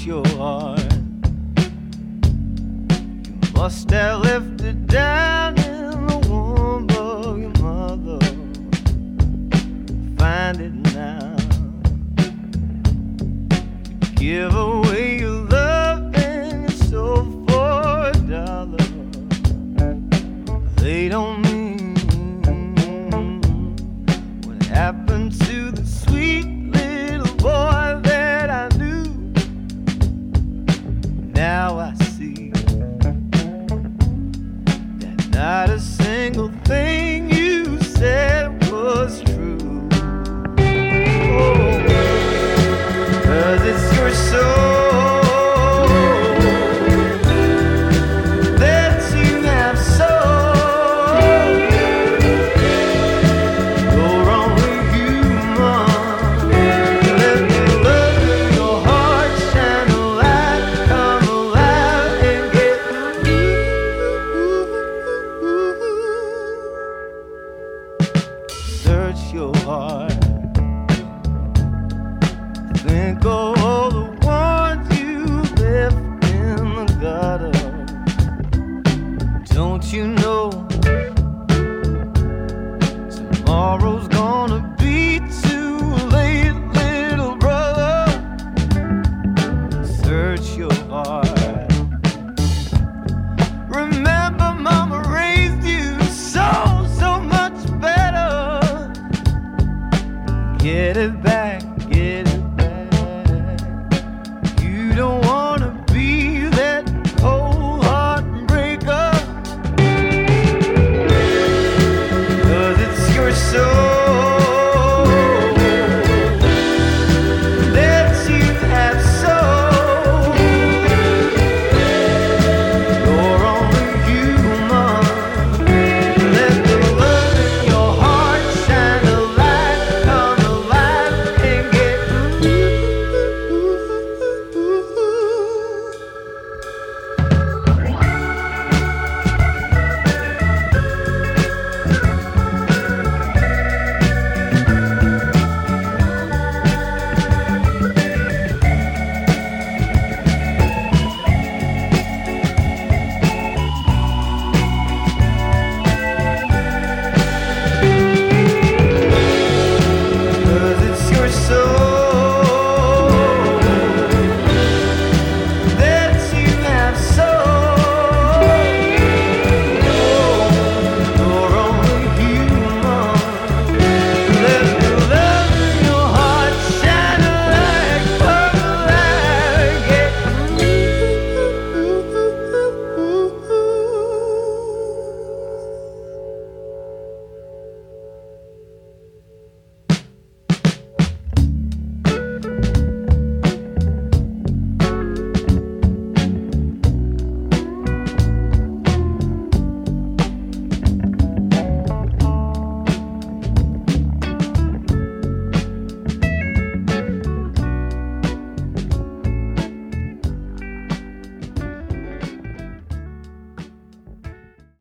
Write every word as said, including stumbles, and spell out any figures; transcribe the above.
your heart. You must have left it down in the womb of your mother. Find it now. Give away your love and your soul for a dollar. They don't mean what happened to the sweet little boy that I knew. Now I see that not a single thing you said was true. Oh, 'cause it's your soul that you have sold. Go wrong with you, Mom. Let the love in your heart shine a light, come alive and get search your heart. Think of all the ones you left in the gutter. Don't you know